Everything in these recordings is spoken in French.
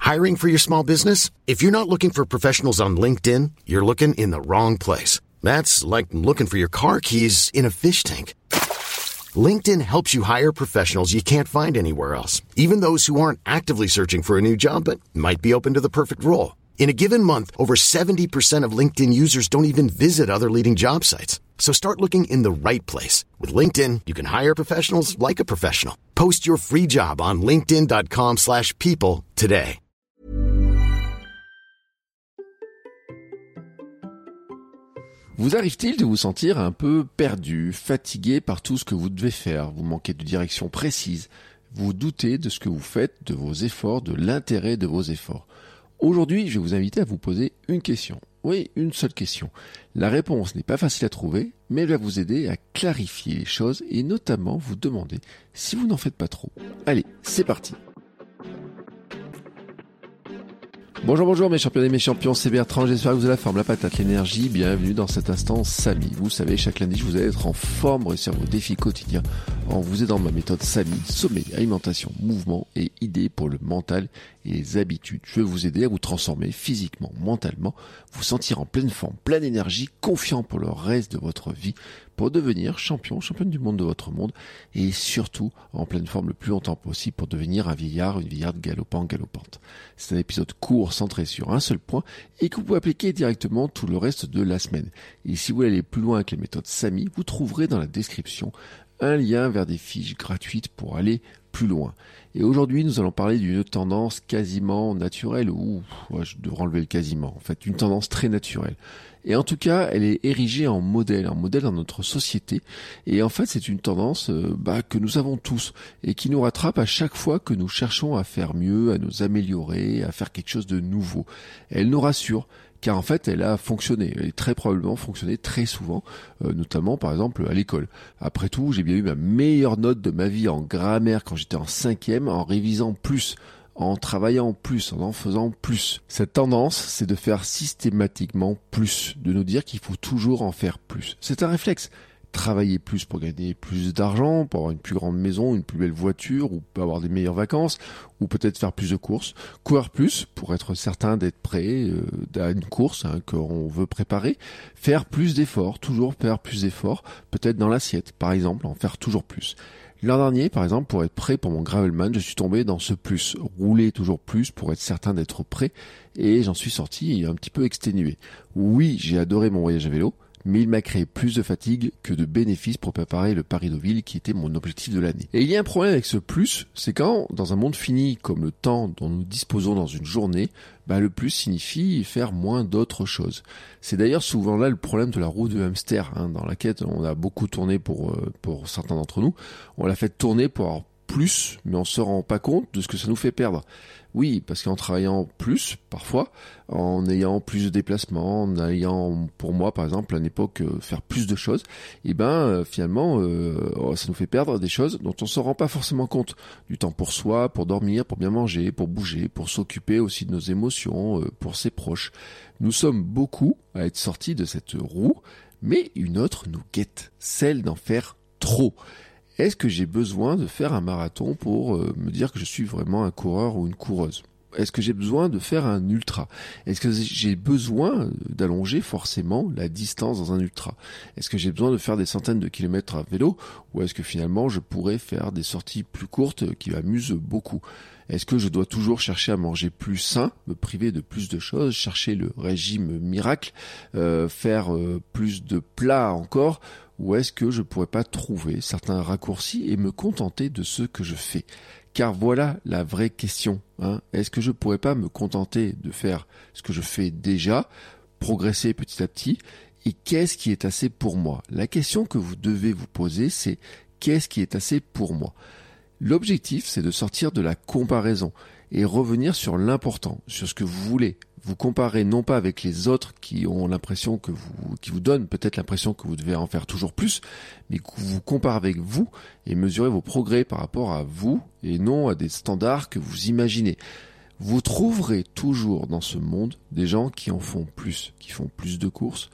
Hiring for your small business? If you're not looking for professionals on LinkedIn, you're looking in the wrong place. That's like looking for your car keys in a fish tank. LinkedIn helps you hire professionals you can't find anywhere else, even those who aren't actively searching for a new job but might be open to the perfect role. In a given month, over 70% of LinkedIn users don't even visit other leading job sites. So start looking in the right place. With LinkedIn, you can hire professionals like a professional. Post your free job on linkedin.com/people today. Vous arrive-t-il de vous sentir un peu perdu, fatigué par tout ce que vous devez faire? Vous manquez de direction précise, vous doutez de ce que vous faites, de vos efforts, de l'intérêt de vos efforts. Aujourd'hui, je vais vous inviter à vous poser une question. Oui, une seule question. La réponse n'est pas facile à trouver, mais elle va vous aider à clarifier les choses et notamment vous demander si vous n'en faites pas trop. Allez, c'est parti. Bonjour mes champions et mes champions, c'est Bertrand, j'espère que vous avez la forme, la patate, l'énergie, bienvenue dans cet instant Samy. Vous savez, chaque lundi, je vous aide à être en forme, réussir vos défis quotidiens en vous aidant ma méthode Samy, sommeil, alimentation, mouvement et idées pour le mental et les habitudes. Je vais vous aider à vous transformer physiquement, mentalement, vous sentir en pleine forme, pleine énergie, confiant pour le reste de votre vie, pour devenir championne du monde de votre monde et surtout en pleine forme le plus longtemps possible pour devenir un vieillard, une vieillarde galopante. C'est un épisode court centré sur un seul point et que vous pouvez appliquer directement tout le reste de la semaine. Et si vous voulez aller plus loin avec les méthodes Samy, vous trouverez dans la description un lien vers des fiches gratuites pour aller plus loin. Et aujourd'hui, nous allons parler d'une tendance quasiment naturelle, je devrais enlever le quasiment, en fait, une tendance très naturelle. Et en tout cas, elle est érigée en modèle dans notre société. Et en fait, c'est une tendance que nous avons tous et qui nous rattrape à chaque fois que nous cherchons à faire mieux, à nous améliorer, à faire quelque chose de nouveau. Elle nous rassure. Car en fait, elle a fonctionné, elle a très probablement fonctionné très souvent, notamment par exemple à l'école. Après tout, j'ai bien eu ma meilleure note de ma vie en grammaire quand j'étais en 5e, en révisant plus, en travaillant plus, en faisant plus. Cette tendance, c'est de faire systématiquement plus, de nous dire qu'il faut toujours en faire plus. C'est un réflexe. Travailler plus pour gagner plus d'argent, pour avoir une plus grande maison, une plus belle voiture, ou avoir des meilleures vacances, ou peut-être faire plus de courses, courir plus pour être certain d'être prêt à une course qu'on veut préparer, faire plus d'efforts, toujours faire plus d'efforts, peut-être dans l'assiette, par exemple, en faire toujours plus. L'an dernier, par exemple, pour être prêt pour mon Gravelman, je suis tombé dans ce plus, rouler toujours plus pour être certain d'être prêt, et j'en suis sorti un petit peu exténué. Oui, j'ai adoré mon voyage à vélo, mais il m'a créé plus de fatigue que de bénéfices pour préparer le Paris-Deauville qui était mon objectif de l'année. Et il y a un problème avec ce plus, c'est quand, dans un monde fini comme le temps dont nous disposons dans une journée, le plus signifie faire moins d'autres choses. C'est d'ailleurs souvent là le problème de la roue de hamster, dans laquelle on a beaucoup tourné pour certains d'entre nous. On l'a fait tourner pour avoir plus, mais on se rend pas compte de ce que ça nous fait perdre. Oui, parce qu'en travaillant plus, parfois, en ayant plus de déplacements, en ayant, pour moi, par exemple, à une époque, faire plus de choses, finalement, ça nous fait perdre des choses dont on se rend pas forcément compte. Du temps pour soi, pour dormir, pour bien manger, pour bouger, pour s'occuper aussi de nos émotions, pour ses proches. Nous sommes beaucoup à être sortis de cette roue, mais une autre nous guette, celle d'en faire trop. Est-ce que j'ai besoin de faire un marathon pour me dire que je suis vraiment un coureur ou une coureuse? Est-ce que j'ai besoin de faire un ultra? Est-ce que j'ai besoin d'allonger forcément la distance dans un ultra? Est-ce que j'ai besoin de faire des centaines de kilomètres à vélo? Ou est-ce que finalement je pourrais faire des sorties plus courtes qui m'amusent beaucoup? Est-ce que je dois toujours chercher à manger plus sain, me priver de plus de choses, chercher le régime miracle, faire plus de plats encore? Ou est-ce que je pourrais pas trouver certains raccourcis et me contenter de ce que je fais? Car voilà la vraie question. Est-ce que je pourrais pas me contenter de faire ce que je fais déjà, progresser petit à petit, et qu'est-ce qui est assez pour moi? La question que vous devez vous poser, c'est qu'est-ce qui est assez pour moi? L'objectif, c'est de sortir de la comparaison et revenir sur l'important, sur ce que vous voulez. Vous comparez non pas avec les autres qui ont l'impression qui vous donnent peut-être l'impression que vous devez en faire toujours plus, mais que vous comparez avec vous et mesurez vos progrès par rapport à vous et non à des standards que vous imaginez. Vous trouverez toujours dans ce monde des gens qui en font plus, qui font plus de courses,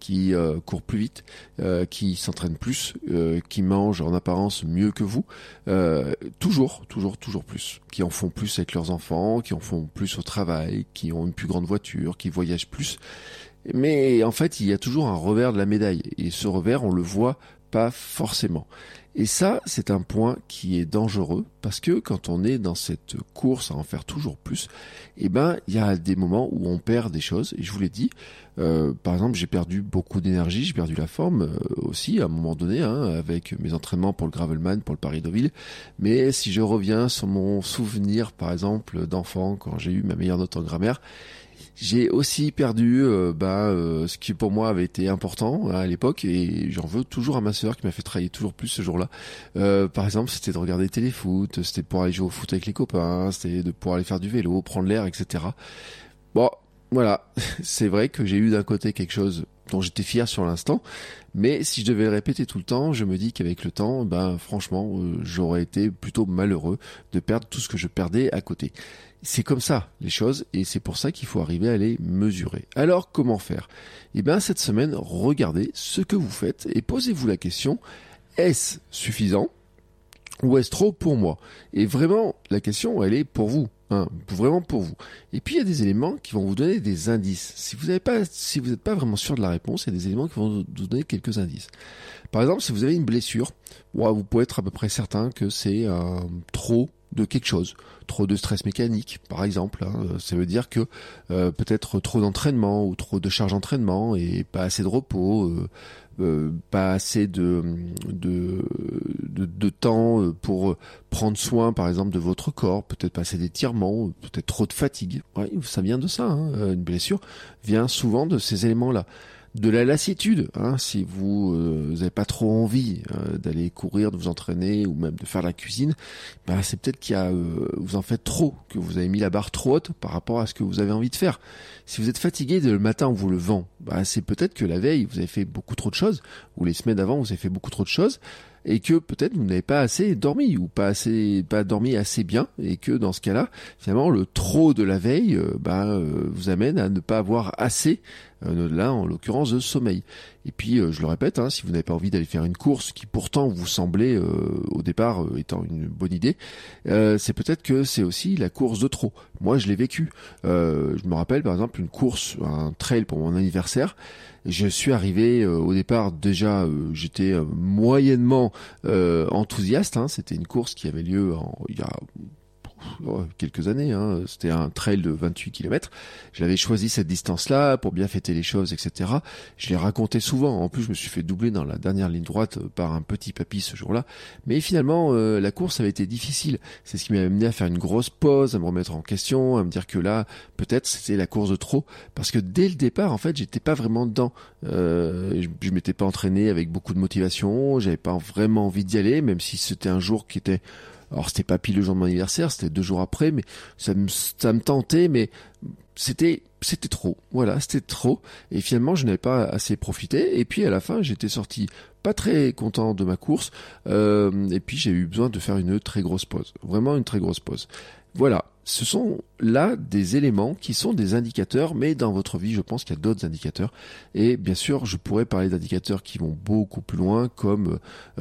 qui courent plus vite, qui s'entraînent plus, qui mangent en apparence mieux que vous, toujours plus, qui en font plus avec leurs enfants, qui en font plus au travail, qui ont une plus grande voiture, qui voyagent plus. Mais en fait, il y a toujours un revers de la médaille, et ce revers, on le voit pas forcément. Et ça, c'est un point qui est dangereux, parce que quand on est dans cette course à en faire toujours plus, il y a des moments où on perd des choses, et je vous l'ai dit, par exemple, j'ai perdu beaucoup d'énergie, j'ai perdu la forme aussi à un moment donné, avec mes entraînements pour le Gravelman, pour le Paris-Deauville. Mais si je reviens sur mon souvenir, par exemple, d'enfant, quand j'ai eu ma meilleure note en grammaire, j'ai aussi perdu ce qui pour moi avait été important à l'époque, et j'en veux toujours à ma sœur qui m'a fait travailler toujours plus ce jour-là. Par exemple, c'était de regarder téléfoot, c'était pour aller jouer au foot avec les copains, c'était de pouvoir aller faire du vélo, prendre l'air, etc. Bon, voilà, c'est vrai que j'ai eu d'un côté quelque chose dont j'étais fier sur l'instant, mais si je devais le répéter tout le temps, je me dis qu'avec le temps, franchement, j'aurais été plutôt malheureux de perdre tout ce que je perdais à côté. C'est comme ça, les choses, et c'est pour ça qu'il faut arriver à les mesurer. Alors, comment faire ? Cette semaine, regardez ce que vous faites et posez-vous la question, est-ce suffisant ou est-ce trop pour moi ? Et vraiment, la question, elle est pour vous. Vraiment pour vous. Et puis il y a des éléments qui vont vous donner des indices. Si vous n'êtes pas vraiment sûr de la réponse, il y a des éléments qui vont vous donner quelques indices. Par exemple, si vous avez une blessure, vous pouvez être à peu près certain que c'est trop de quelque chose, trop de stress mécanique, par exemple. Ça veut dire que peut-être trop d'entraînement ou trop de charge d'entraînement et pas assez de repos, pas assez de temps pour prendre soin, par exemple, de votre corps, peut-être pas assez d'étirement, peut-être trop de fatigue. Ouais, ça vient de ça. Une blessure vient souvent de ces éléments-là. De la lassitude, si vous n'avez pas trop envie d'aller courir, de vous entraîner ou même de faire la cuisine, c'est peut-être vous en faites trop, que vous avez mis la barre trop haute par rapport à ce que vous avez envie de faire. Si vous êtes fatigué dès le matin en vous levant, c'est peut-être que la veille vous avez fait beaucoup trop de choses, ou les semaines avant vous avez fait beaucoup trop de choses, et que peut-être vous n'avez pas assez dormi ou pas dormi assez bien, et que dans ce cas-là, finalement le trop de la veille vous amène à ne pas avoir assez, là en l'occurrence de sommeil. Et puis je le répète, si vous n'avez pas envie d'aller faire une course qui pourtant vous semblait au départ étant une bonne idée, c'est peut-être que c'est aussi la course de trop. Moi je l'ai vécu. Je me rappelle par exemple une course, un trail pour mon anniversaire. Je suis arrivé au départ déjà, j'étais moyennement enthousiaste. C'était une course qui avait lieu il y a quelques années. C'était un trail de 28 km. J'avais choisi cette distance-là pour bien fêter les choses, etc. Je l'ai raconté souvent. En plus, je me suis fait doubler dans la dernière ligne droite par un petit papy ce jour-là. Mais finalement, la course avait été difficile. C'est ce qui m'a amené à faire une grosse pause, à me remettre en question, à me dire que là, peut-être c'était la course de trop. Parce que dès le départ, en fait, j'étais pas vraiment dedans. Je m'étais pas entraîné avec beaucoup de motivation. J'avais pas vraiment envie d'y aller, même si c'était un jour qui était... Alors c'était pas pile le jour de mon anniversaire, c'était 2 jours après, mais ça me tentait, mais c'était trop. Voilà, c'était trop. Et finalement, je n'avais pas assez profité. Et puis à la fin, j'étais sorti pas très content de ma course. Et puis j'ai eu besoin de faire une très grosse pause. Vraiment une très grosse pause. Voilà, ce sont là des éléments qui sont des indicateurs, mais dans votre vie, je pense qu'il y a d'autres indicateurs. Et bien sûr, je pourrais parler d'indicateurs qui vont beaucoup plus loin, comme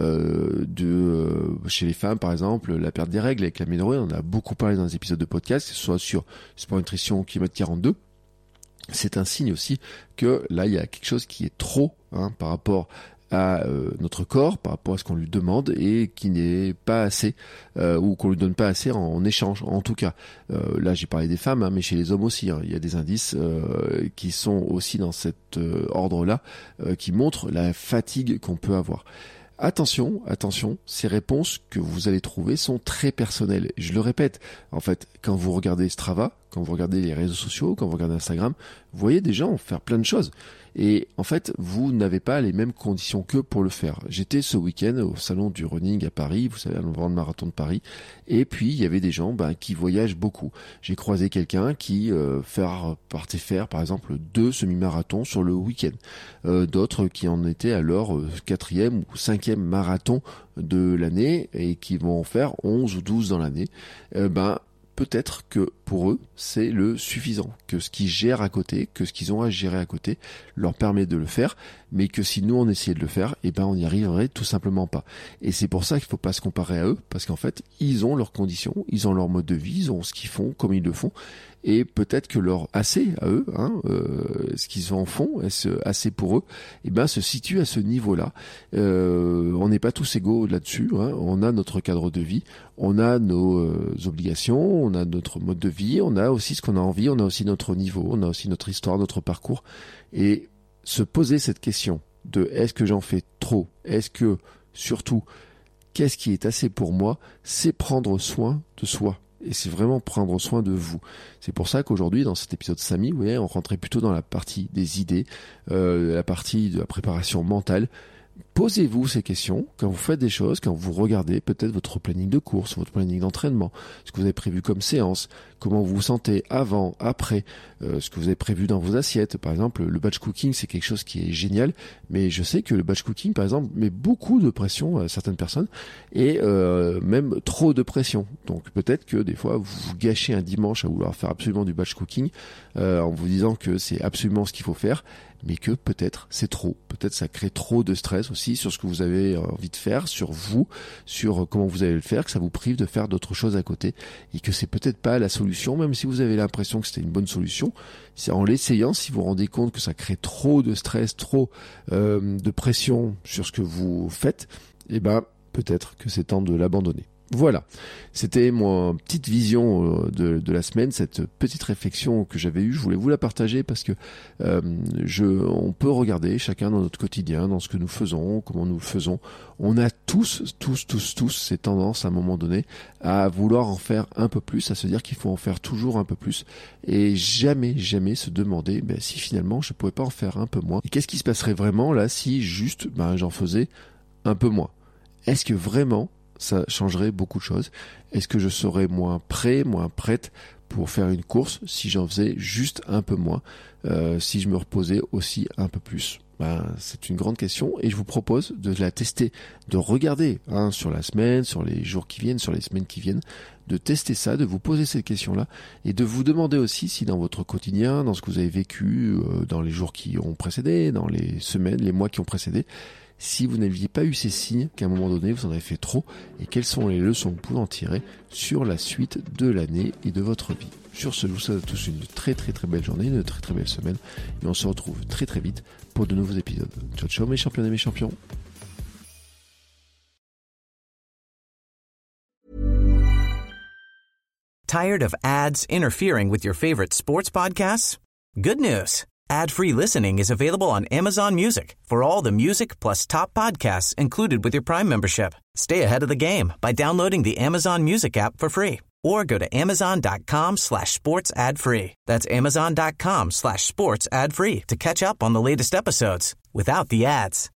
chez les femmes, par exemple, la perte des règles avec l'aménorrhée. On en a beaucoup parlé dans les épisodes de podcast, que ce soit sur Sport Nutrition kilomètre 42. C'est un signe aussi que là, il y a quelque chose qui est trop par rapport à notre corps, par rapport à ce qu'on lui demande et qui n'est pas assez ou qu'on lui donne pas assez en échange. En tout cas, là j'ai parlé des femmes, mais chez les hommes aussi, il y a des indices qui sont aussi dans cet ordre-là, qui montrent la fatigue qu'on peut avoir. Attention, ces réponses que vous allez trouver sont très personnelles. Je le répète, en fait, quand vous regardez Strava, quand vous regardez les réseaux sociaux, quand vous regardez Instagram, vous voyez des gens faire plein de choses. Et en fait, vous n'avez pas les mêmes conditions qu'eux pour le faire. J'étais ce week-end au salon du running à Paris, vous savez, à l'endroit de marathon de Paris. Et puis, il y avait des gens qui voyagent beaucoup. J'ai croisé quelqu'un qui partait faire, par exemple, 2 semi-marathons sur le week-end. D'autres qui en étaient à leur 4e ou 5e marathon de l'année et qui vont en faire 11 ou 12 dans l'année. peut-être que pour eux, c'est le suffisant, que ce qu'ils gèrent à côté, que ce qu'ils ont à gérer à côté leur permet de le faire, mais que si nous on essayait de le faire, on n'y arriverait tout simplement pas. Et c'est pour ça qu'il faut pas se comparer à eux, parce qu'en fait, ils ont leurs conditions, ils ont leur mode de vie, ils ont ce qu'ils font, comme ils le font, et peut-être que leur assez à eux, ce qu'ils en font, assez pour eux, se situe à ce niveau-là. On n'est pas tous égaux là-dessus, on a notre cadre de vie, on a nos obligations, on a notre mode de vie, on a aussi ce qu'on a envie, on a aussi notre niveau, on a aussi notre histoire, notre parcours. Et se poser cette question de est-ce que j'en fais trop? Est-ce que, surtout, qu'est-ce qui est assez pour moi? C'est prendre soin de soi. Et c'est vraiment prendre soin de vous. C'est pour ça qu'aujourd'hui, dans cet épisode Samy, vous voyez, on rentrait plutôt dans la partie des idées, la partie de la préparation mentale. Posez-vous ces questions quand vous faites des choses, quand vous regardez peut-être votre planning de course, votre planning d'entraînement, ce que vous avez prévu comme séance, comment vous vous sentez avant, après, ce que vous avez prévu dans vos assiettes. Par exemple, le batch cooking, c'est quelque chose qui est génial, mais je sais que le batch cooking, par exemple, met beaucoup de pression à certaines personnes et même trop de pression. Donc peut-être que des fois, vous gâchez un dimanche à vouloir faire absolument du batch cooking en vous disant que c'est absolument ce qu'il faut faire, mais que peut-être c'est trop. Peut-être ça crée trop de stress aussi sur ce que vous avez envie de faire, sur vous, sur comment vous allez le faire, que ça vous prive de faire d'autres choses à côté et que c'est peut-être pas la solution, même si vous avez l'impression que c'était une bonne solution. C'est en l'essayant, si vous vous rendez compte que ça crée trop de stress, trop de pression sur ce que vous faites, peut-être que c'est temps de l'abandonner. Voilà, c'était ma petite vision de la semaine, cette petite réflexion que j'avais eue. Je voulais vous la partager parce que on peut regarder chacun dans notre quotidien, dans ce que nous faisons, comment nous le faisons. On a tous ces tendances à un moment donné à vouloir en faire un peu plus, à se dire qu'il faut en faire toujours un peu plus et jamais se demander si finalement je pouvais pas en faire un peu moins. Et qu'est-ce qui se passerait vraiment là si juste j'en faisais un peu moins? Est-ce que vraiment ça changerait beaucoup de choses? Est-ce que je serais moins prêt, moins prête pour faire une course si j'en faisais juste un peu moins, si je me reposais aussi un peu plus? C'est une grande question et je vous propose de la tester, de regarder sur la semaine, sur les jours qui viennent, sur les semaines qui viennent, de tester ça, de vous poser cette question-là et de vous demander aussi si dans votre quotidien, dans ce que vous avez vécu, dans les jours qui ont précédé, dans les semaines, les mois qui ont précédé, si vous n'aviez pas eu ces signes, qu'à un moment donné vous en avez fait trop, et quelles sont les leçons que vous pouvez en tirer sur la suite de l'année et de votre vie. Sur ce, je vous souhaite à tous une très belle journée, une très belle semaine, et on se retrouve très vite pour de nouveaux épisodes. Ciao mes champions et mes champions. Tired of ads interfering with your favorite sports podcasts? Good news. Ad-free listening is available on Amazon Music for all the music plus top podcasts included with your Prime membership. Stay ahead of the game by downloading the Amazon Music app for free or go to amazon.com/sports ad free. That's amazon.com/sports ad free to catch up on the latest episodes without the ads.